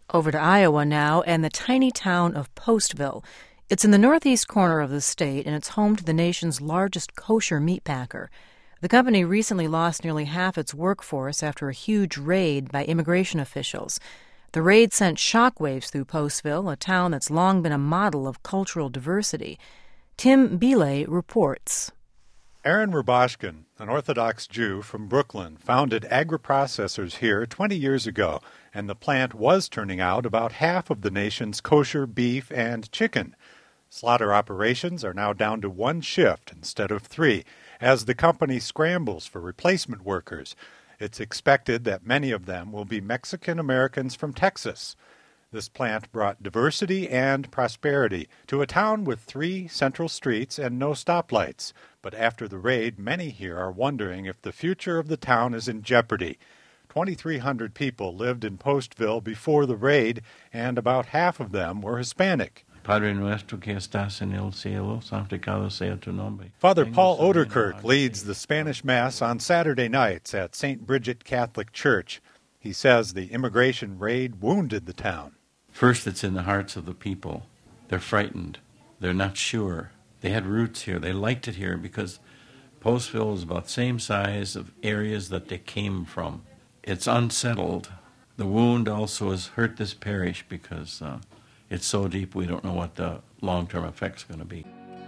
Over to Iowa now and the tiny town of Postville. It's in the northeast corner of the state, and it's home to the nation's largest kosher meat packer. The company recently lost nearly half its workforce after a huge raid by immigration officials. The raid sent shockwaves through Postville, a town that's long been a model of cultural diversity. Tim Belay reports. Aaron Rubashkin, an Orthodox Jew from Brooklyn, founded agri-processors here 20 years ago, and the plant was turning out about half of the nation's kosher beef and chicken. Slaughter operations are now down to one shift instead of three, as the company scrambles for replacement workers. It's expected that many of them will be Mexican Americans from Texas. This plant brought diversity and prosperity to a town with 3 central streets and no stoplights. But after the raid, many here are wondering if the future of the town is in jeopardy. 2,300 people lived in Postville before the raid, and about half of them were Hispanic. Padre nuestro que estás en el cielo, santificado sea tu nombre. Father Paul Oderkirk leads the Spanish Mass on Saturday nights at St. Bridget Catholic Church. He says the immigration raid wounded the town. First, it's in the hearts of the people. They're frightened. They're not sure. They had roots here. They liked it here because Postville is about the same size of areas that they came from. It's unsettled. The wound also has hurt this parish because it's so deep we don't know what the long-term effect's going to be.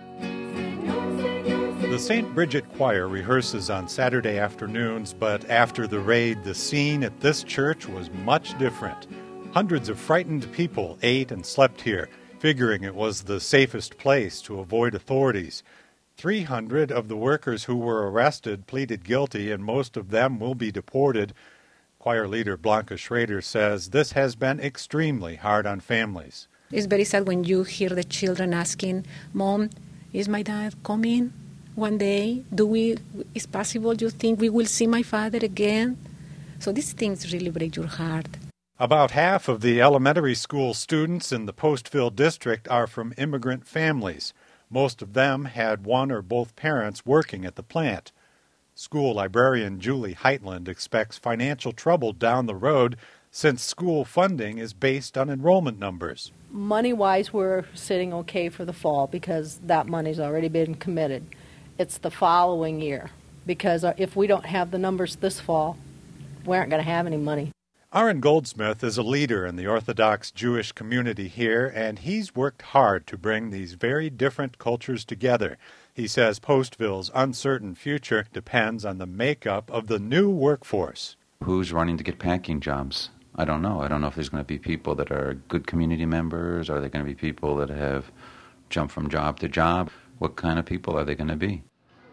The St. Bridget Choir rehearses on Saturday afternoons, but after the raid, the scene at this church was much different. Hundreds of frightened people ate and slept here, figuring it was the safest place to avoid authorities. 300 of the workers who were arrested pleaded guilty, and most of them will be deported. Choir leader Blanca Schrader says this has been extremely hard on families. It's very sad when you hear the children asking, "Mom, is my dad coming one day? Is possible you think we will see my father again?" So these things really break your heart. About half of the elementary school students in the Postville district are from immigrant families. Most of them had one or both parents working at the plant. School librarian Julie Heitland expects financial trouble down the road since school funding is based on enrollment numbers. Money-wise, we're sitting okay for the fall because that money's already been committed. It's the following year because if we don't have the numbers this fall, we aren't going to have any money. Aaron Goldsmith is a leader in the Orthodox Jewish community here, and he's worked hard to bring these very different cultures together. He says Postville's uncertain future depends on the makeup of the new workforce. Who's running to get packing jobs? I don't know. I don't know if there's going to be people that are good community members. Are there going to be people that have jumped from job to job? What kind of people are they going to be?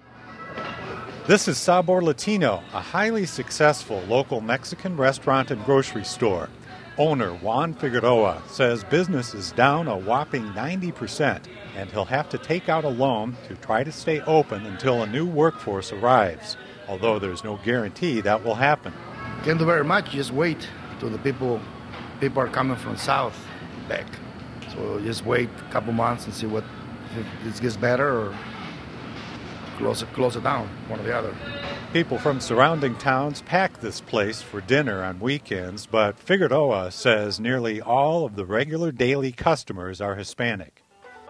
This is Sabor Latino, a highly successful local Mexican restaurant and grocery store. Owner Juan Figueroa says business is down a whopping 90%, and he'll have to take out a loan to try to stay open until a new workforce arrives, although there's no guarantee that will happen. Can't do very much, just wait till the people are coming from south back. So just wait a couple months and see if it gets better or close it down, one or the other. People from surrounding towns pack this place for dinner on weekends, but Figueroa says nearly all of the regular daily customers are Hispanic.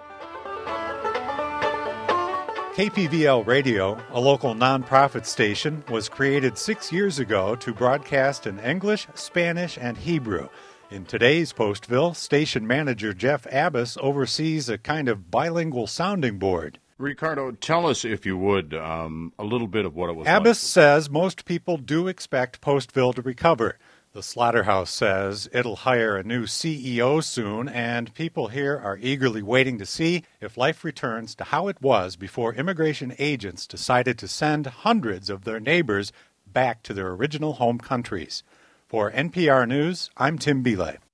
KPVL Radio, a local nonprofit station, was created 6 years ago to broadcast in English, Spanish, and Hebrew. In today's Postville, station manager Jeff Abbas oversees a kind of bilingual sounding board. Ricardo, tell us, if you would, a little bit of what it was Abbas like. says most people do expect Postville to recover. The slaughterhouse says it'll hire a new CEO soon, and people here are eagerly waiting to see if life returns to how it was before immigration agents decided to send hundreds of their neighbors back to their original home countries. For NPR News, I'm Tim Belay.